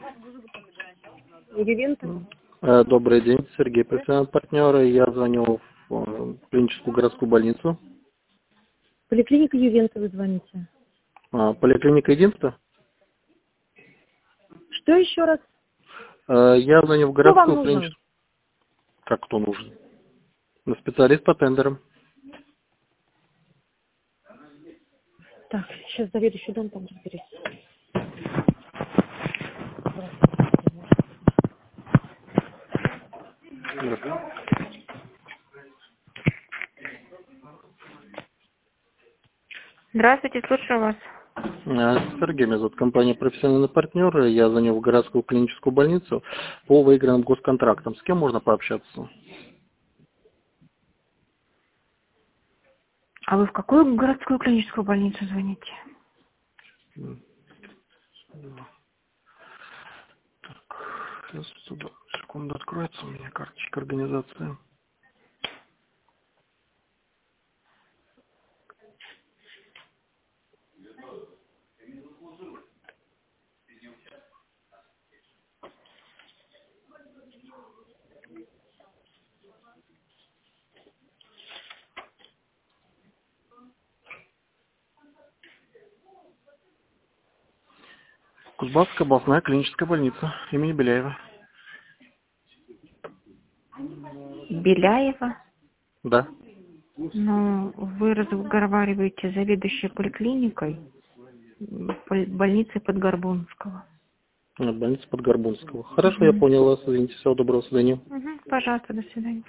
Ювента? Добрый день, Сергей, профессиональный партнер. Я звоню в клиническую городскую больницу. Поликлиника Ювента вы звоните. Поликлиника Единства? Что еще раз? Я звоню в Кто вам городскую нужен? клиническую... Как кто нужен? Специалист по тендерам. Так, сейчас заведующий дом там разберись. Здравствуйте, слушаю вас. Сергей, меня зовут, компания «Профессиональный партнер». Я звоню в городскую клиническую больницу по выигранным госконтрактам. С кем можно пообщаться? А вы в какую городскую клиническую больницу звоните? Сейчас сюда, секунду, откроется у меня карточка организации. Кузбасская областная клиническая больница имени Беляева. Беляева? Да. Ну, вы разговариваете с заведующей поликлиникой больницы Подгорбунского. Больница Подгорбунского. Хорошо, я понял вас. Извините, всего доброго, свидания. Пожалуйста, до свидания.